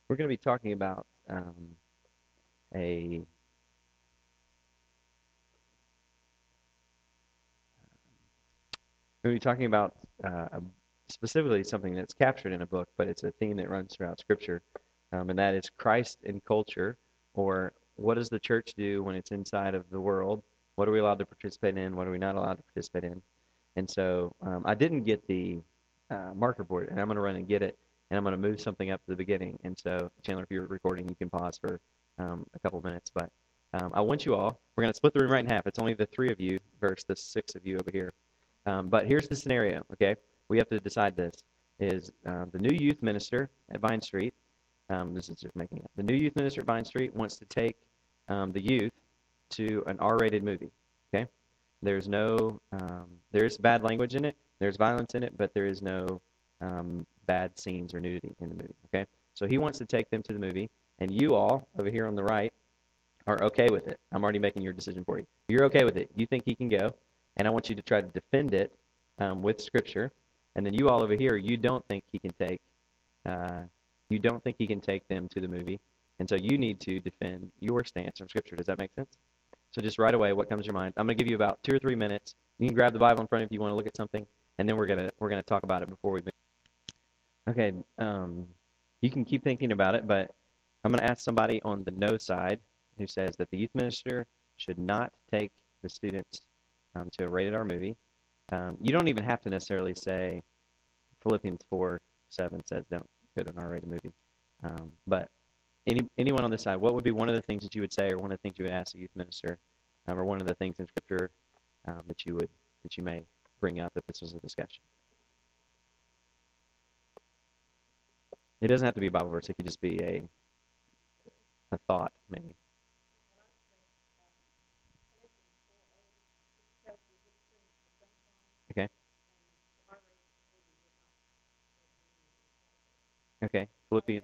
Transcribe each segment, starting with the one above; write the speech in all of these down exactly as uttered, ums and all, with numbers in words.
We're going to be talking about um, a we're going to be talking about uh, a, specifically something that's captured in a book, but it's a theme that runs throughout Scripture, um, and that is Christ in culture, or what does the church do when it's inside of the world? What are we allowed to participate in? What are we not allowed to participate in? And so um, I didn't get the uh, marker board, and I'm going to run and get it, and I'm going to move something up to the beginning. And so, Chandler, if you're recording, you can pause for um, a couple minutes. But um, I want you all, we're going to split the room right in half. It's only the three of you versus the six of you over here. Um, but here's the scenario, okay? We have to decide this. Is uh, the new youth minister at Vine Street, um, this is just making it, the new youth minister at Vine Street wants to take um, the youth to an R-rated movie, okay? There's no, um, there's bad language in it, there's violence in it, but there is no um, bad scenes or nudity in the movie, okay? So he wants to take them to the movie, and you all over here on the right are okay with it. I'm already making your decision for you. You're okay with it. You think he can go, and I want you to try to defend it um, with Scripture. And then you all over here, you don't think he can take, uh, you don't think he can take them to the movie, and so you need to defend your stance from Scripture. Does that make sense? So just right away, what comes to your mind? I'm going to give you about two or three minutes. You can grab the Bible in front of you if you want to look at something, and then we're gonna we're gonna talk about it before we. Okay. Um, you can keep thinking about it, but I'm going to ask somebody on the no side who says that the youth minister should not take the students um, to a rated R movie. Um, you don't even have to necessarily say Philippians four seven says don't go to an R-rated movie. Um, but any anyone on this side, what would be one of the things that you would say, or one of the things you would ask the youth minister, um, or one of the things in Scripture um, that you would that you may bring up if this was a discussion? It doesn't have to be a Bible verse. It could just be a a thought, maybe. Okay. Okay. Philippians.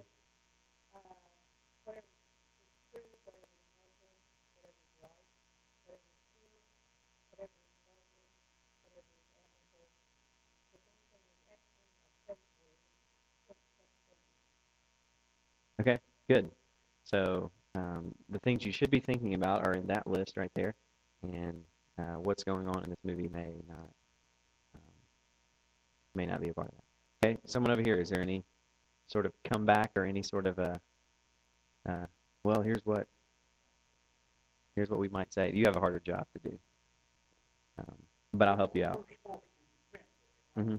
Okay. Good. So um, the things you should be thinking about are in that list right there, and uh, what's going on in this movie may not um, may not be a part of that. Okay. Someone over here. Is there any sort of comeback or any sort of a uh, well, here's what here's what we might say. You have a harder job to do, um, but I'll help you out. Hmm.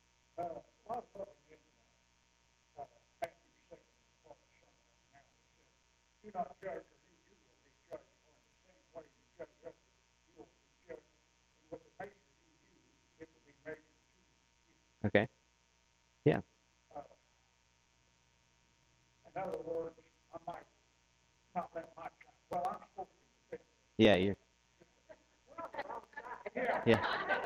Okay. Yeah. Yeah. You. Yeah.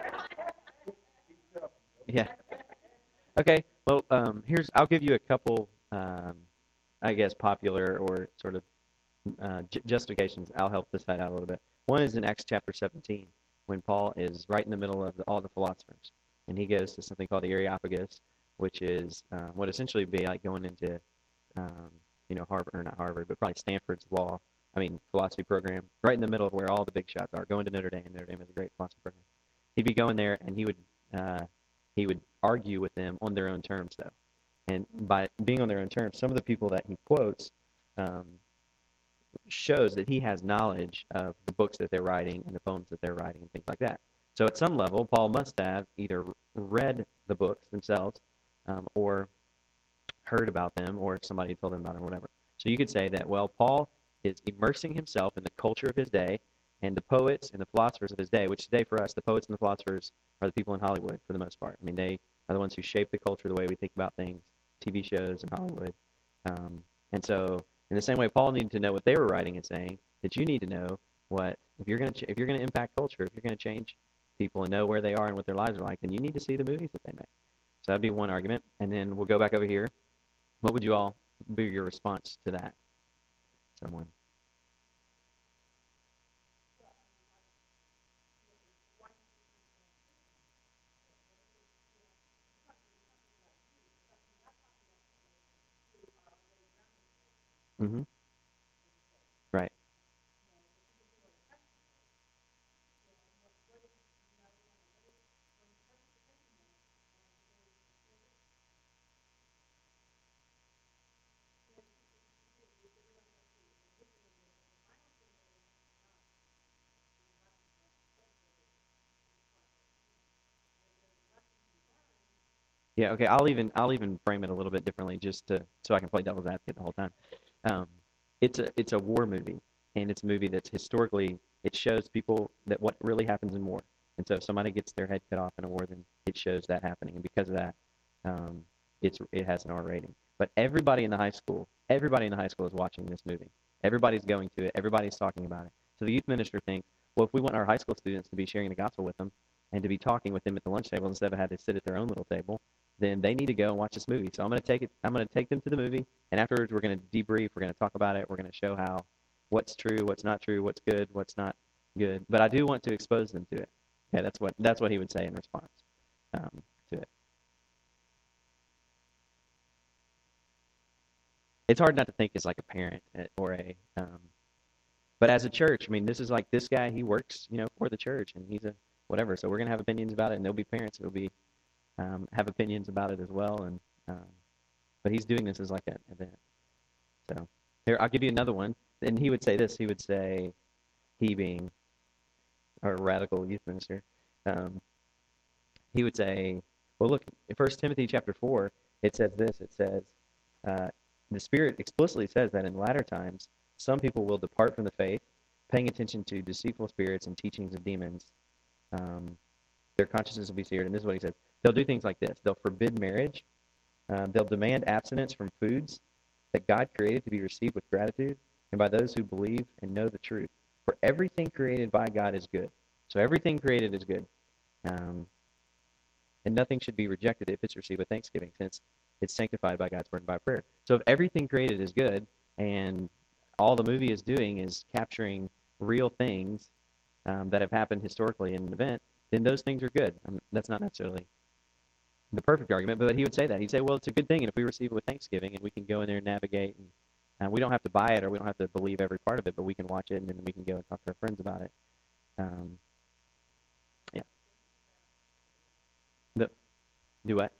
Yeah. Okay. Well, um, here's I'll give you a couple, um, I guess, popular or sort of uh, j- justifications. I'll help this side out a little bit. One is in Acts chapter seventeen, when Paul is right in the middle of the, all the philosophers, and he goes to something called the Areopagus, which is um, what essentially would be like going into, um, you know, Harvard or not Harvard, but probably Stanford's law. I mean, philosophy program, right in the middle of where all the big shots are. Going to Notre Dame. Notre Dame is a great philosophy program. He'd be going there, and he would uh, he would argue with them on their own terms, though. And by being on their own terms, some of the people that he quotes um, shows that he has knowledge of the books that they're writing and the poems that they're writing and things like that. So at some level, Paul must have either read the books themselves um, or heard about them or somebody told him about them or whatever. So you could say that, well, Paul is immersing himself in the culture of his day and the poets and the philosophers of his day, which today for us, the poets and the philosophers are the people in Hollywood for the most part. I mean, they are the ones who shape the culture, the way we think about things, T V shows in Hollywood. Um, and so in the same way, Paul needed to know what they were writing and saying, that you need to know what, if you're going to, ch- if you're going to impact culture, if you're going to change people and know where they are and what their lives are like, then you need to see the movies that they make. So that'd be one argument. And then we'll go back over here. What would you all be your response to that? Someone. Mm-hmm. Right. Yeah. Okay. I'll even I'll even frame it a little bit differently, just to so I can play devil's advocate the whole time. Um, it's a it's a war movie, and it's a movie that's historically it shows people that what really happens in war. And so if somebody gets their head cut off in a war, then it shows that happening, and because of that, um, it's it has an R rating. But everybody in the high school, everybody in the high school is watching this movie. Everybody's going to it. Everybody's talking about it. So the youth minister thinks, well, if we want our high school students to be sharing the gospel with them and to be talking with them at the lunch table instead of having to sit at their own little table, then they need to go and watch this movie. So I'm going to take it. I'm going to take them to the movie, and afterwards we're going to debrief. We're going to talk about it. We're going to show how what's true, what's not true, what's good, what's not good. But I do want to expose them to it. Okay, that's what that's what he would say in response um, to it. It's hard not to think as like a parent uh, or a, um, but as a church, I mean, this is like this guy. He works, you know, for the church, and he's a whatever. So we're going to have opinions about it, and there'll be parents that'll be um, have opinions about it as well. And um, but he's doing this as like an event. So here, I'll give you another one. And he would say this. He would say, he being our radical youth minister, um, he would say, well, look, in First Timothy chapter four, it says this. It says, uh, the Spirit explicitly says that in latter times, some people will depart from the faith, paying attention to deceitful spirits and teachings of demons. Um, their consciences will be seared. And this is what he says. They'll do things like this. They'll forbid marriage. Um, they'll demand abstinence from foods that God created to be received with gratitude and by those who believe and know the truth. For everything created by God is good. So everything created is good. Um, and nothing should be rejected if it's received with thanksgiving, since it's sanctified by God's word and by prayer. So if everything created is good, and all the movie is doing is capturing real things um, that have happened historically in an event, then those things are good. Um, that's not necessarily the perfect argument, but he would say that. He'd say, well, it's a good thing, and if we receive it with thanksgiving, and we can go in there and navigate, and uh, we don't have to buy it or we don't have to believe every part of it, but we can watch it, and then we can go and talk to our friends about it. Um, yeah. The, do what?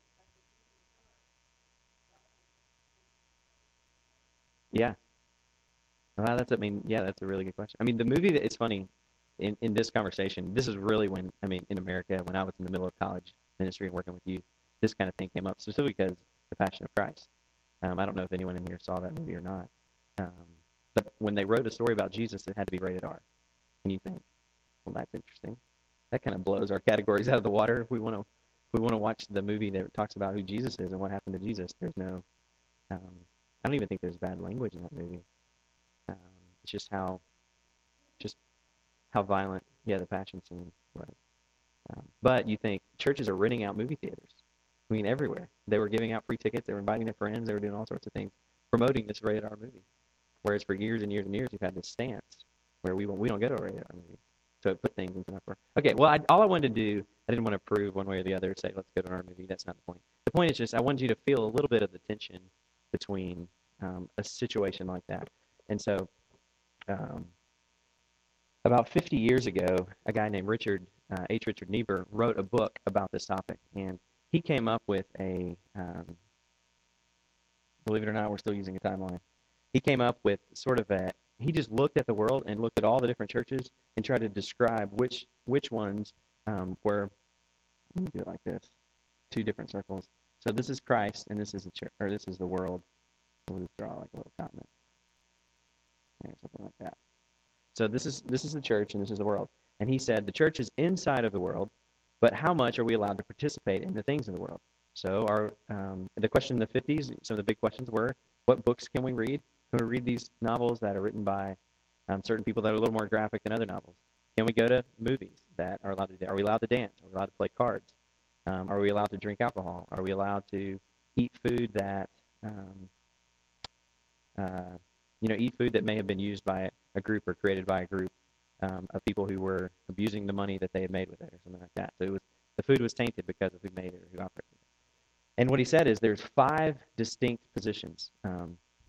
Yeah. Well, that's, I mean, yeah, that's a really good question. I mean, the movie that it's funny in, in this conversation, this is really when, I mean, in America, when I was in the middle of college ministry and working with youth, this kind of thing came up, specifically because the Passion of Christ. Um, I don't know if anyone in here saw that movie or not. Um, but when they wrote a story about Jesus, it had to be rated R. And you think, well, that's interesting. That kind of blows our categories out of the water. If we want to, if we want to watch the movie that talks about who Jesus is and what happened to Jesus, there's no, um, I don't even think there's bad language in that movie. Um, it's just how, just how violent, yeah, the passion scene was. Um, but you think churches are renting out movie theaters. I mean, everywhere. They were giving out free tickets. They were inviting their friends. They were doing all sorts of things, promoting this rated R movie. Whereas for years and years and years, you've had this stance where we won't, we don't go to a rated R movie. So it put things into my prayer. Okay, well, I, all I wanted to do, I didn't want to prove one way or the other, say, let's go to our movie. That's not the point. The point is just I wanted you to feel a little bit of the tension between um, a situation like that. And so um, about fifty years ago, a guy named Richard, uh, H. Richard Niebuhr, wrote a book about this topic. And he came up with a, um, believe it or not, we're still using a timeline. He came up with sort of a, he just looked at the world and looked at all the different churches and tried to describe which which ones um, were, let me do it like this, two different circles. So this is Christ and this is the church, or this is the world. We'll just draw like a little continent or something like that. So this is this is the church and this is the world. And he said the church is inside of the world, but how much are we allowed to participate in the things of the world? So our um, the question in the fifties, some of the big questions were, what books can we read? Can we read these novels that are written by um, certain people that are a little more graphic than other novels? Can we go to movies that are allowed to? Are we allowed to dance? Are we allowed to play cards? Um, are we allowed to drink alcohol? Are we allowed to eat food that um, uh, you know, eat food that may have been used by a group or created by a group um, of people who were abusing the money that they had made with it or something like that. So it was the food was tainted because of who made it or who operated it. And what he said is there's five distinct positions. Um,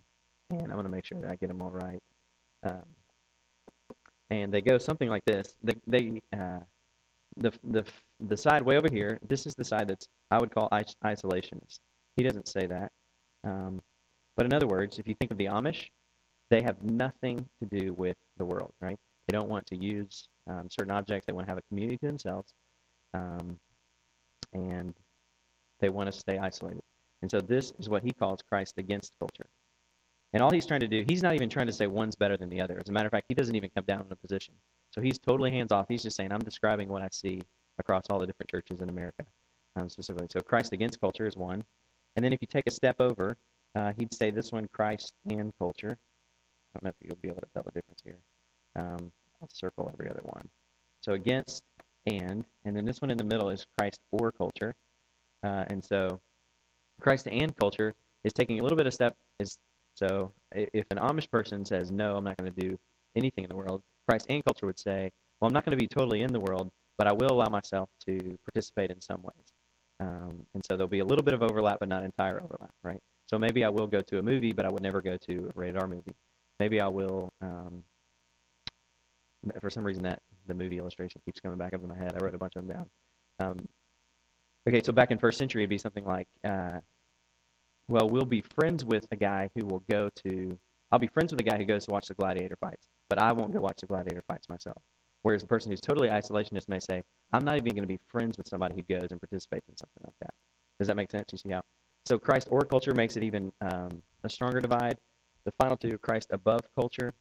and I'm going to make sure that I get them all right. Um, and they go something like this. They, they uh, the the the side way over here. This is the side that's I would call is- isolationist. He doesn't say that, um, but in other words, if you think of the Amish, they have nothing to do with the world, right? They don't want to use um, certain objects. They want to have a community to themselves, um, and they want to stay isolated. And so this is what he calls Christ against culture. And all he's trying to do, he's not even trying to say one's better than the other. As a matter of fact, he doesn't even come down in a position. So he's totally hands off. He's just saying, I'm describing what I see across all the different churches in America, um, specifically. So Christ against culture is one. And then if you take a step over, uh, he'd say this one, Christ and culture. I don't know if you'll be able to tell the difference here. Um, I'll circle every other one. So against and, and then this one in the middle is Christ or culture. Uh, and so Christ and culture is taking a little bit of step. Is so if an Amish person says no, I'm not going to do anything in the world, Christ and culture would say, well, I'm not going to be totally in the world, but I will allow myself to participate in some ways. Um, and so there'll be a little bit of overlap, but not entire overlap, right? So maybe I will go to a movie, but I would never go to a rated R movie. Maybe I will. Um, for some reason, that the movie illustration keeps coming back up in my head. I wrote a bunch of them down. Um, okay, so back in first century, it'd be something like. Uh, Well, we'll be friends with a guy who will go to, I'll be friends with a guy who goes to watch the gladiator fights, but I won't go watch the gladiator fights myself. Whereas the person who's totally isolationist may say, I'm not even going to be friends with somebody who goes and participates in something like that. Does that make sense? You see how? So Christ or culture makes it even um, a stronger divide. The final two, Christ above culture.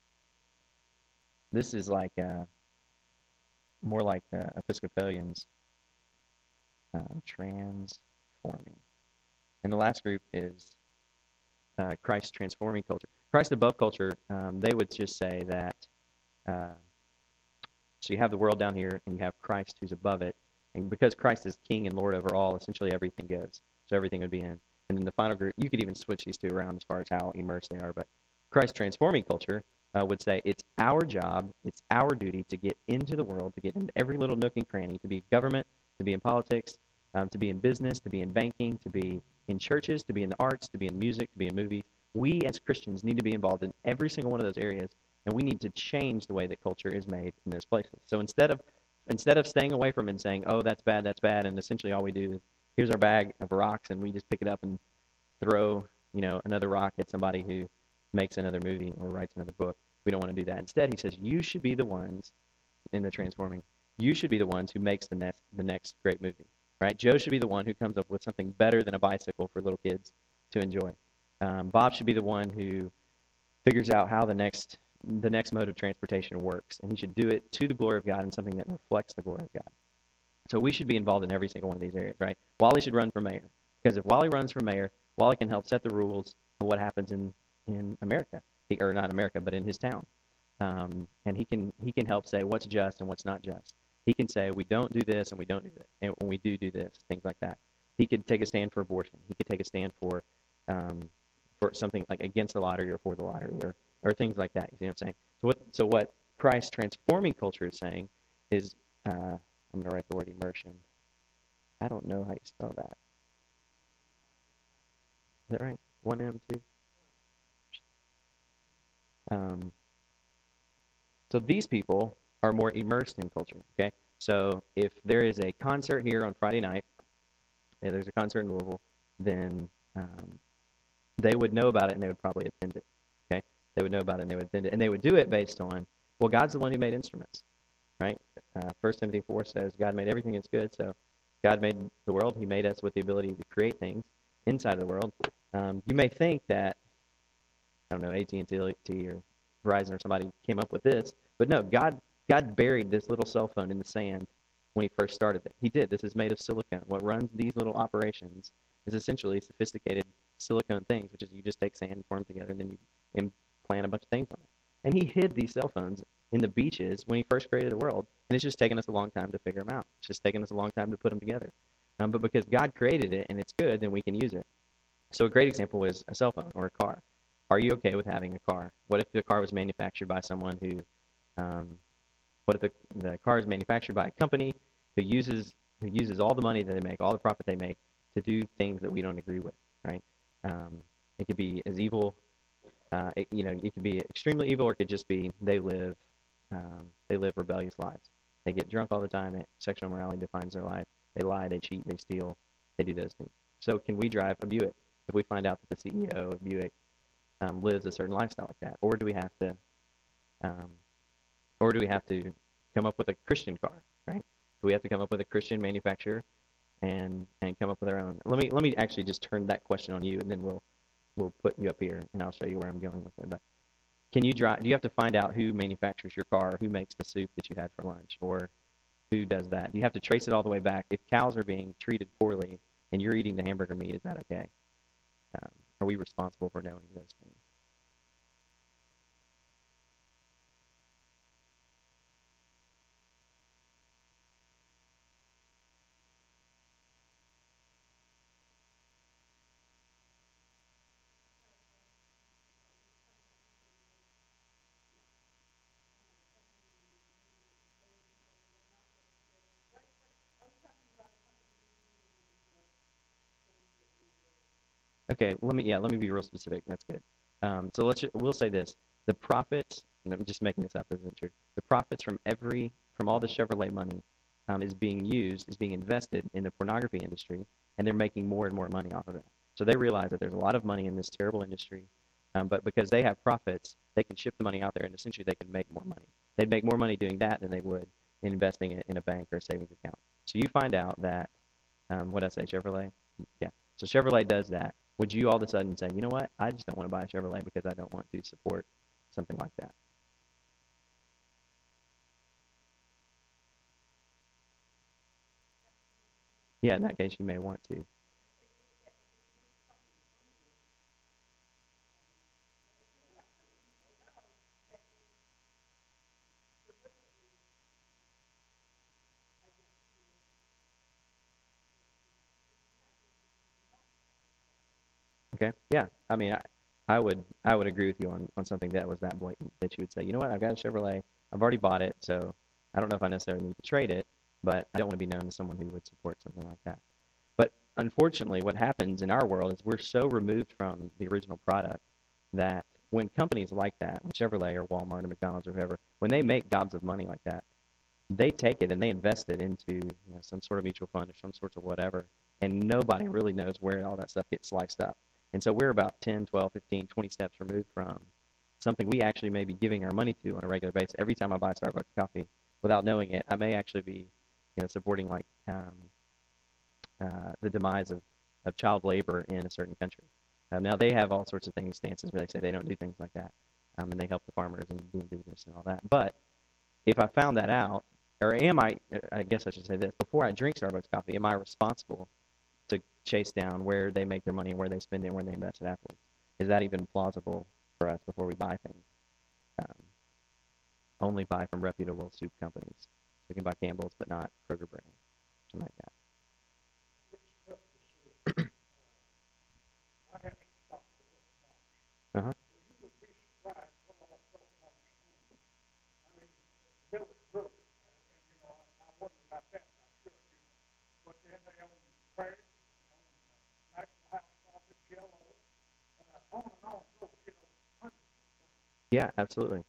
This is like uh, more like uh, Episcopalians uh, transforming. And the last group is uh, Christ transforming culture. Christ above culture, um, they would just say that, uh, so you have the world down here, and you have Christ who's above it. And because Christ is king and Lord over all, essentially everything goes. So everything would be in. And then the final group, you could even switch these two around as far as how immersed they are. But Christ transforming culture uh, would say it's our job, it's our duty to get into the world, to get into every little nook and cranny, to be in government, to be in politics, um, to be in business, to be in banking, to be in churches, to be in the arts, to be in music, to be in movies. We as Christians need to be involved in every single one of those areas, and we need to change the way that culture is made in those places. So instead of instead of staying away from it and saying, "Oh, that's bad, that's bad," and essentially all we do is here's our bag of rocks, and we just pick it up and throw, you know, another rock at somebody who makes another movie or writes another book. We don't want to do that. Instead, he says, you should be the ones in the transforming. You should be the ones who makes the next the next great movie, right? Joe should be the one who comes up with something better than a bicycle for little kids to enjoy. Um, Bob should be the one who figures out how the next the next mode of transportation works, and he should do it to the glory of God and something that reflects the glory of God. So we should be involved in every single one of these areas, right? Wally should run for mayor, because if Wally runs for mayor, Wally can help set the rules of what happens in in America, he, or not America, but in his town, um, and he can he can help say what's just and what's not just. He can say we don't do this and we don't do that, and when we do do this, things like that. He could take a stand for abortion. He could take a stand for um, for something like against the lottery or for the lottery or or things like that. You see what I'm saying? So what so what Christ transforming culture is saying is uh, I'm going to write the word immersion. I don't know how you spell that. Is that right? One M, two? Um, so these people are more immersed in culture, okay? So if there is a concert here on Friday night, if there's a concert in Louisville, then um, they would know about it and they would probably attend it, okay? They would know about it and they would attend it. And they would do it based on, well, God's the one who made instruments, right? Uh, First Timothy four says God made everything that's good, so God made the world. He made us with the ability to create things inside of the world. Um, you may think that, I don't know, A T and T or Verizon or somebody came up with this, but no, God God buried this little cell phone in the sand when he first started it. He did. This is made of silicone. What runs these little operations is essentially sophisticated silicone things, which is you just take sand and form them together, and then you implant a bunch of things on it. And he hid these cell phones in the beaches when he first created the world, and it's just taken us a long time to figure them out. It's just taken us a long time to put them together. Um, but because God created it and it's good, then we can use it. So a great example is a cell phone or a car. Are you okay with having a car? What if the car was manufactured by someone who, um, what if the, the car is manufactured by a company who uses who uses all the money that they make, all the profit they make, to do things that we don't agree with, right? Um, it could be as evil Uh, it, you know, it could be extremely evil, or it could just be they live um, they live rebellious lives. They get drunk all the time. It, sexual immorality defines their life. They lie, they cheat, they steal, they do those things. So can we drive a Buick if we find out that the C E O of Buick um, lives a certain lifestyle like that, or do we have to, um, or do we have to come up with a Christian car, right? Do we have to come up with a Christian manufacturer and and come up with our own? Let me let me actually just turn that question on you, and then we'll we'll put you up here, and I'll show you where I'm going with it. But can you drive? Do you have to find out who manufactures your car, who makes the soup that you had for lunch, or who does that? You have to trace it all the way back. If cows are being treated poorly and you're eating the hamburger meat, is that okay? Um, are we responsible for knowing those things? Okay, let me yeah, let me be real specific. That's good. Um, so let's ju- we'll say this: the profits, and I'm just making this up, isn't true. The profits from every from all the Chevrolet money um, is being used, is being invested in the pornography industry, and they're making more and more money off of it. So they realize that there's a lot of money in this terrible industry, um, but because they have profits, they can ship the money out there, and essentially they can make more money. They'd make more money doing that than they would investing it in a bank or a savings account. So you find out that um, what did I say, Chevrolet? Yeah. So Chevrolet does that. Would you all of a sudden say, you know what, I just don't want to buy a Chevrolet because I don't want to support something like that? Yeah, in that case, you may want to. Okay. Yeah. I mean, I, I would I would agree with you on, on something that was that blatant that you would say, you know what, I've got a Chevrolet, I've already bought it, so I don't know if I necessarily need to trade it, but I don't want to be known as someone who would support something like that. But unfortunately, what happens in our world is we're so removed from the original product that when companies like that, Chevrolet or Walmart or McDonald's or whoever, when they make gobs of money like that, they take it and they invest it into you know, some sort of mutual fund or some sorts of whatever, and nobody really knows where all that stuff gets sliced up. And so we're about ten, twelve, fifteen, twenty steps removed from something we actually may be giving our money to on a regular basis. Every time I buy Starbucks coffee, without knowing it, I may actually be you know, supporting like um, uh, the demise of, of child labor in a certain country. Um, now they have all sorts of things, stances where they say they don't do things like that, um, and they help the farmers and do business and all that. But if I found that out, or am I, I guess I should say this, before I drink Starbucks coffee, am I responsible to chase down where they make their money and where they spend it and where they invest it afterwards? Is that even plausible for us before we buy things? Um, only buy from reputable soup companies. We can buy Campbell's, but not Kroger brand, something like that. Uh-huh. Yeah, absolutely.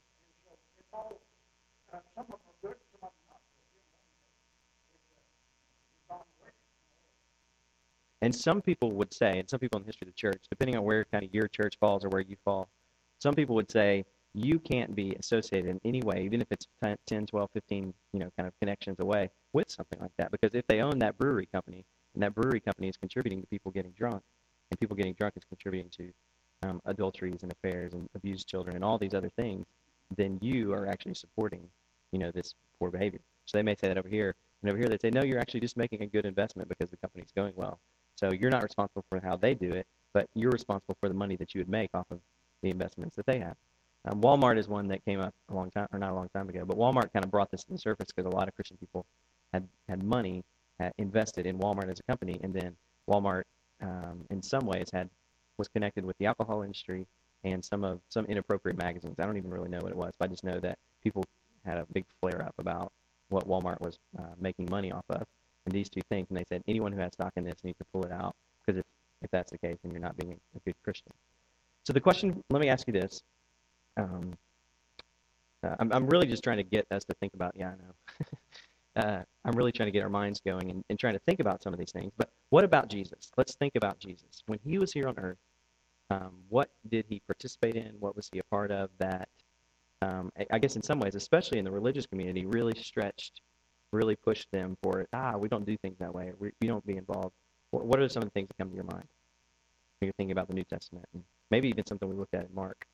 And some people would say, and some people in the history of the church, depending on where kind of your church falls or where you fall, some people would say you can't be associated in any way, even if it's ten, twelve, fifteen, you know, kind of connections away with something like that. Because if they own that brewery company, and that brewery company is contributing to people getting drunk, and people getting drunk is contributing to um, adulteries and affairs and abused children and all these other things, then you are actually supporting, you know, this poor behavior. So they may say that over here, and over here they say, no, you're actually just making a good investment because the company's going well. So you're not responsible for how they do it, but you're responsible for the money that you would make off of the investments that they have. Um, Walmart is one that came up a long time, or not a long time ago, but Walmart kind of brought this to the surface because a lot of Christian people had had money uh, invested in Walmart as a company, and then Walmart, um, in some ways, had was connected with the alcohol industry and some of some inappropriate magazines. I don't even really know what it was, but I just know that people had a big flare up about what Walmart was uh, making money off of, and these two things. And they said anyone who has stock in this needs to pull it out because if if that's the case, then you're not being a good Christian. So the question, let me ask you this. Um, uh, I'm, I'm really just trying to get us to think about, yeah, I know. uh, I'm really trying to get our minds going and, and trying to think about some of these things. But what about Jesus? Let's think about Jesus. When he was here on earth, um, what did he participate in? What was he a part of that, um, I, I guess in some ways, especially in the religious community, really stretched, really pushed them for it. Ah, we don't do things that way. We, we don't be involved. What, what are some of the things that come to your mind when you're thinking about the New Testament? And maybe even something we looked at in Mark.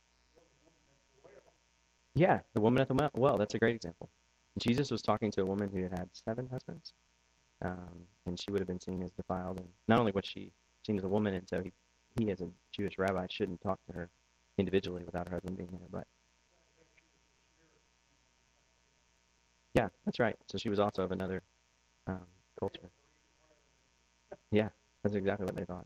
Yeah, the woman at the well. Well, that's a great example. Jesus was talking to a woman who had had seven husbands, um, and she would have been seen as defiled. And not only was she seen as a woman, and so he, he as a Jewish rabbi, shouldn't talk to her individually without her husband being there. But yeah, that's right. So she was also of another um, culture. Yeah, that's exactly what they thought.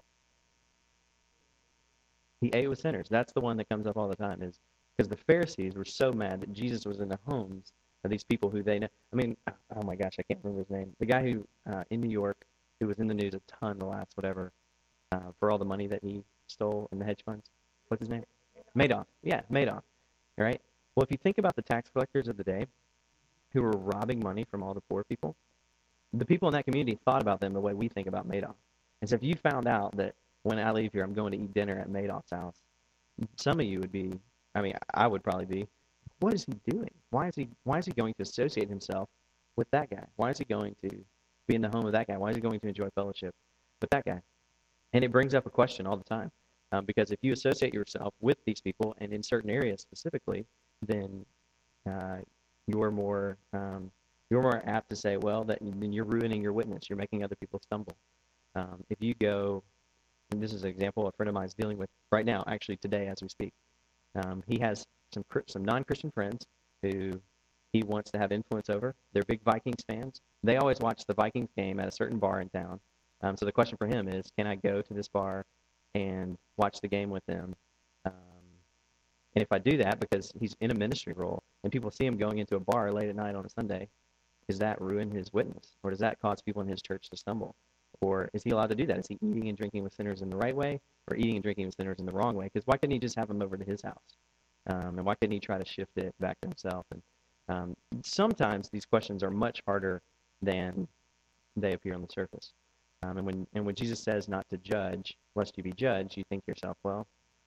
He ate with sinners. That's the one that comes up all the time, is because the Pharisees were so mad that Jesus was in the homes of these people who they know. I mean, oh my gosh, I can't remember his name. The guy who uh, in New York who was in the news a ton the last whatever uh, for all the money that he stole in the hedge funds. What's his name? Madoff. Yeah, Madoff. All right. Well, if you think about the tax collectors of the day who were robbing money from all the poor people, the people in that community thought about them the way we think about Madoff. And so if you found out that when I leave here, I'm going to eat dinner at Madoff's house, some of you would be, I mean, I would probably be, what is he doing? Why is he why is he going to associate himself with that guy? Why is he going to be in the home of that guy? Why is he going to enjoy fellowship with that guy? And it brings up a question all the time. Um, because if you associate yourself with these people, and in certain areas specifically, then uh, you're more um, you're more apt to say, well, that then you're ruining your witness. You're making other people stumble. Um, if you go, and this is an example a friend of mine is dealing with right now, actually today as we speak. Um, he has some some non-Christian friends who he wants to have influence over. They're big Vikings fans. They always watch the Vikings game at a certain bar in town. Um, so the question for him is, can I go to this bar and watch the game with them? Um, and if I do that, because he's in a ministry role, and people see him going into a bar late at night on a Sunday, does that ruin his witness? Or does that cause people in his church to stumble? Or is he allowed to do that? Is he eating and drinking with sinners in the right way, or eating and drinking with sinners in the wrong way? Because why couldn't he just have them over to his house? Um, and why couldn't he try to shift it back to himself? And um, sometimes these questions are much harder than they appear on the surface. Um, and when and when Jesus says not to judge, lest you be judged, you think to yourself, well,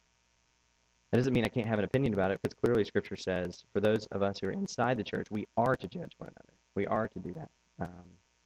that doesn't mean I can't have an opinion about it, because clearly Scripture says for those of us who are inside the church, we are to judge one another. We are to do that. Um,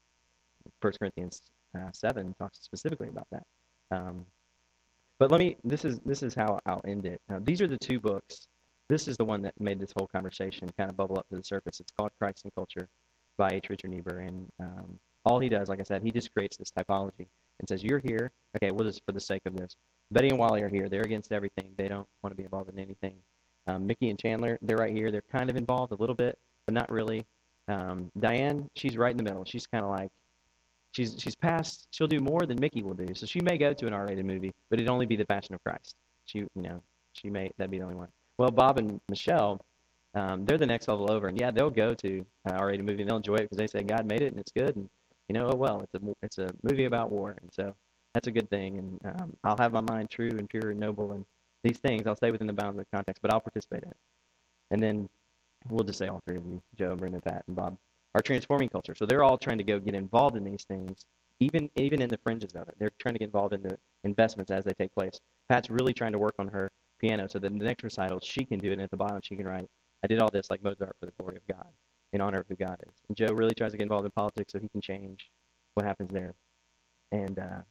First Corinthians uh, seven talks specifically about that. Um, but let me. This is this is how I'll end it. Now, these are the two books. This is the one that made this whole conversation kind of bubble up to the surface. It's called Christ and Culture by H. Richard Niebuhr, and um, all he does, like I said, he just creates this typology and says, "You're here. Okay, well, just for the sake of this, Betty and Wally are here. They're against everything. They don't want to be involved in anything. Um, Mickey and Chandler, they're right here. They're kind of involved a little bit, but not really. Um, Diane, she's right in the middle. She's kind of like." She's she's past. She'll do more than Mickey will do. So she may go to an R-rated movie, but it'd only be The Passion of Christ. She, you know, she may that'd be the only one. Well, Bob and Michelle, um, they're the next level over, and yeah, they'll go to an R-rated movie and they'll enjoy it because they say God made it and it's good, and you know, oh well, it's a it's a movie about war, and so that's a good thing. And um, I'll have my mind true and pure and noble, and these things I'll stay within the bounds of the context, but I'll participate in it. And then we'll just say all three of you, Joe, Brenda, Pat, and Bob, are transforming culture. So they're all trying to go get involved in these things, even even in the fringes of it. They're trying to get involved in the investments as they take place. Pat's really trying to work on her piano so that in the next recital she can do it, and at the bottom she can write, I did all this like Mozart for the glory of God, in honor of who God is. And Joe really tries to get involved in politics so he can change what happens there. And uh,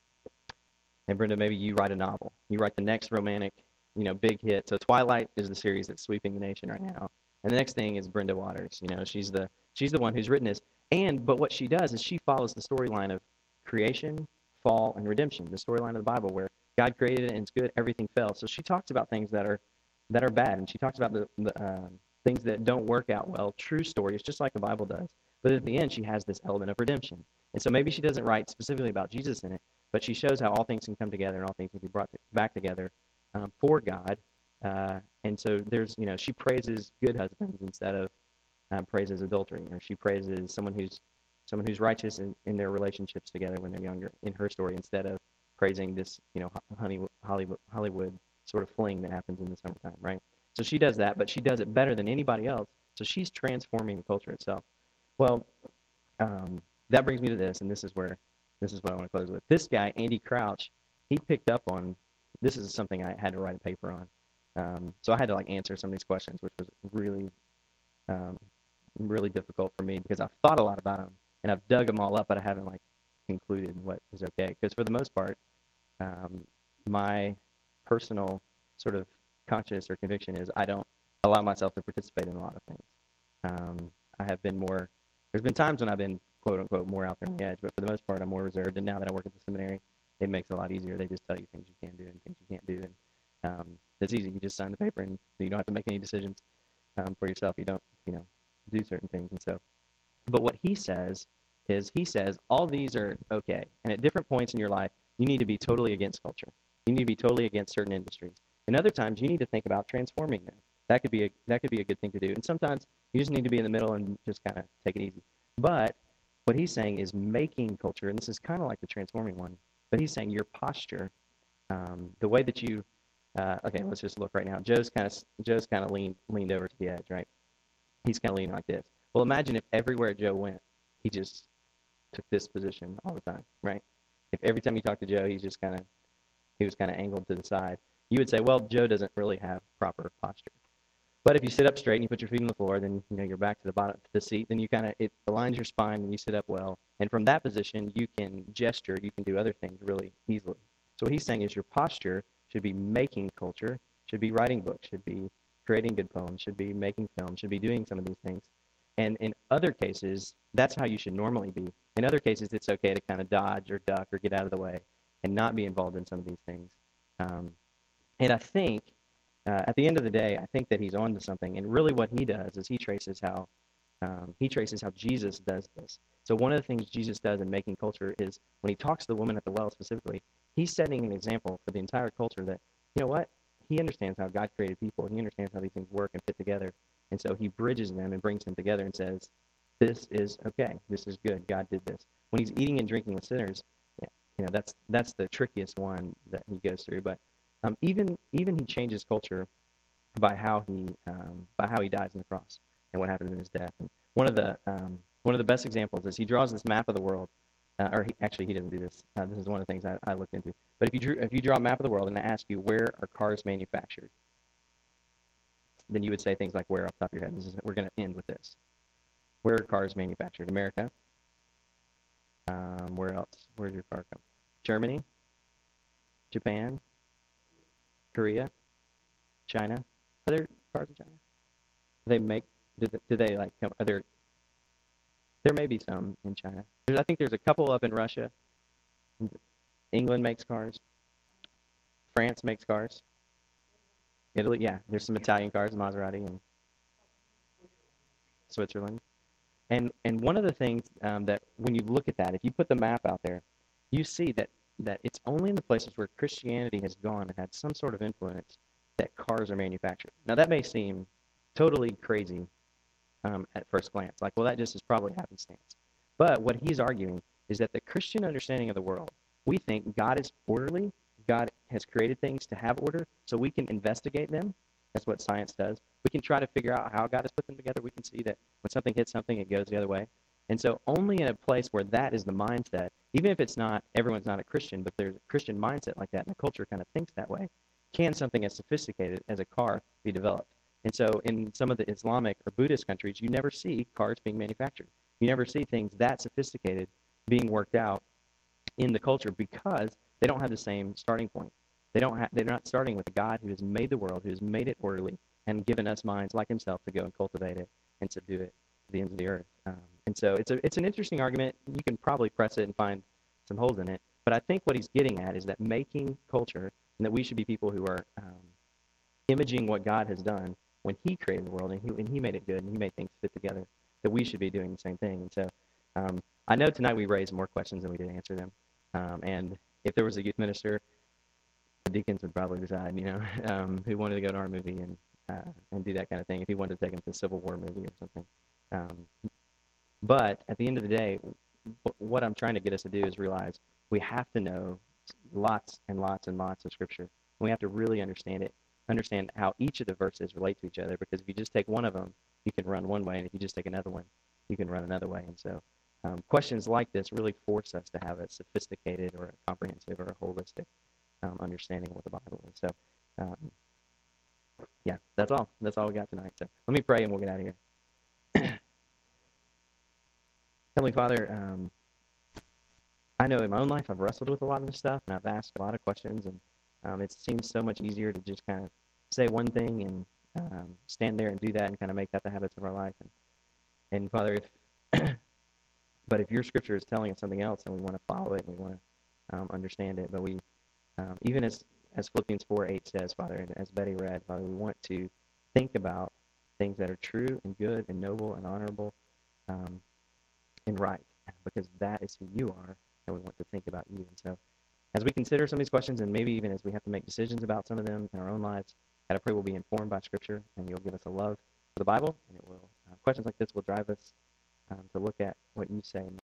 and Brenda, maybe you write a novel. You write the next romantic, you know, big hit. So Twilight is the series that's sweeping the nation right now. And the next thing is Brenda Waters. You know, she's the she's the one who's written this. And but what she does is she follows the storyline of creation, fall, and redemption, the storyline of the Bible where God created it and it's good, everything fell. So she talks about things that are that are bad, and she talks about the, the um, things that don't work out well. True stories, just like the Bible does. But at the end, she has this element of redemption. And so maybe she doesn't write specifically about Jesus in it, but she shows how all things can come together and all things can be brought to, back together um, for God. Uh, and so there's, you know, she praises good husbands instead of um, praises adultery, or she praises someone who's someone who's righteous in, in their relationships together when they're younger in her story, instead of praising this, you know, honey, Hollywood, Hollywood sort of fling that happens in the summertime, right? So she does that, but she does it better than anybody else. So she's transforming the culture itself. Well, um, that brings me to this, and this is where this is what I want to close with. This guy, Andy Crouch, he picked up on this is something I had to write a paper on. Um, so I had to like answer some of these questions, which was really, um, really difficult for me because I've thought a lot about them and I've dug them all up, but I haven't like concluded what is okay. Because for the most part, um, my personal sort of conscious or conviction is I don't allow myself to participate in a lot of things. Um, I have been more, there's been times when I've been, quote unquote, more out there on the edge, but for the most part, I'm more reserved. And now that I work at the seminary, it makes it a lot easier. They just tell you things you can do and things you can't do. And um, it's easy. You just sign the paper and you don't have to make any decisions um, for yourself. You don't, you know, do certain things. And so, but what he says is he says all these are okay. And at different points in your life, you need to be totally against culture. You need to be totally against certain industries. And other times, you need to think about transforming them. That could be a that could be a good thing to do. And sometimes you just need to be in the middle and just kind of take it easy. But what he's saying is making culture, and this is kind of like the transforming one. But he's saying your posture, um, the way that you, uh, okay, let's just look right now. Joe's kind of Joe's kind of leaned leaned over to the edge, right? He's kind of leaning like this. Well, imagine if everywhere Joe went, he just took this position all the time, right? If every time you talk to Joe, he's just kind of he was kind of angled to the side, you would say, well, Joe doesn't really have proper posture. But if you sit up straight and you put your feet on the floor, then you know you're back to the bottom of the seat. Then you kind of it aligns your spine and you sit up well. And from that position, you can gesture, you can do other things really easily. So what he's saying is your posture should be making culture, should be writing books, should be creating good poems, should be making films, should be doing some of these things. And in other cases, that's how you should normally be. In other cases, it's okay to kind of dodge or duck or get out of the way and not be involved in some of these things. Um, and I think uh, at the end of the day, I think that he's on to something. And really what he does is he traces how um, he traces how Jesus does this. So one of the things Jesus does in making culture is when he talks to the woman at the well specifically, he's setting an example for the entire culture that, you know what, he understands how God created people. He understands how these things work and fit together. And so he bridges them and brings them together and says, this is okay. This is good. God did this. When he's eating and drinking with sinners, yeah, you know, that's that's the trickiest one that he goes through. But um, even even he changes culture by how he um, by how he dies on the cross and what happens in his death. And one of the um, one of the best examples is he draws this map of the world, uh, or he, actually he doesn't do this. Uh, this is one of the things I, I looked into. But if you drew if you draw a map of the world and I ask you where are cars manufactured, then you would say things like where off the top of your head. This is, we're going to end with this. Where are cars manufactured? America. Um, where else? Where's your car come? Germany. Japan. Korea. China. Are there cars in China? Do they make? Do they, do they like? Are there? There may be some in China. There's, I think there's a couple up in Russia. England makes cars. France makes cars. Italy, yeah. There's some Italian cars, Maserati, and Switzerland. And and one of the things um, that when you look at that, if you put the map out there, you see that, that it's only in the places where Christianity has gone and had some sort of influence that cars are manufactured. Now that may seem totally crazy um, at first glance, like, well, that just is probably happenstance. But what he's arguing is that the Christian understanding of the world, we think God is orderly, God has created things to have order, so we can investigate them. That's what science does. We can try to figure out how God has put them together. We can see that when something hits something, it goes the other way. And so only in a place where that is the mindset, even if it's not, everyone's not a Christian, but there's a Christian mindset like that, and the culture kind of thinks that way, can something as sophisticated as a car be developed. And so in some of the Islamic or Buddhist countries, you never see cars being manufactured. You never see things that sophisticated being worked out in the culture because they don't have the same starting point. They don't have, they're not starting with a God who has made the world, who has made it orderly, and given us minds like himself to go and cultivate it and subdue it to the ends of the earth. Um, and so it's a it's an interesting argument. You can probably press it and find some holes in it. But I think what he's getting at is that making culture, and that we should be people who are um, imaging what God has done when he created the world and he, and he made it good and he made things fit together, that we should be doing the same thing. And so um, I know tonight we raised more questions than we did answer them. Um, and if there was a youth minister, the deacons would probably decide, you know, um, who wanted to go to our movie and uh, and do that kind of thing, if he wanted to take them to a Civil War movie or something. Um, but at the end of the day, w- what I'm trying to get us to do is realize we have to know lots and lots and lots of Scripture. we have to really understand it, understand how each of the verses relate to each other, because if you just take one of them, you can run one way, and if you just take another one, you can run another way. And so um, questions like this really force us to have a sophisticated or a comprehensive or a holistic um, understanding of what the Bible is. So, um, yeah, that's all. That's all we got tonight. So let me pray and we'll get out of here. Heavenly Father, um, I know in my own life I've wrestled with a lot of this stuff, and I've asked a lot of questions, and um, it seems so much easier to just kind of say one thing and um, stand there and do that and kind of make that the habits of our life. And, and Father, if but if your Scripture is telling us something else, and we want to follow it and we want to um, understand it, but we um, even as as Philippians four eight says, Father, and as Betty read, Father, we want to think about things that are true and good and noble and honorable um, and right, because that is who you are, and we want to think about you. And so as we consider some of these questions, and maybe even as we have to make decisions about some of them in our own lives, God, I pray we'll be informed by Scripture, and you'll give us a love for the Bible, and it will uh, questions like this will drive us um, to look at what you say.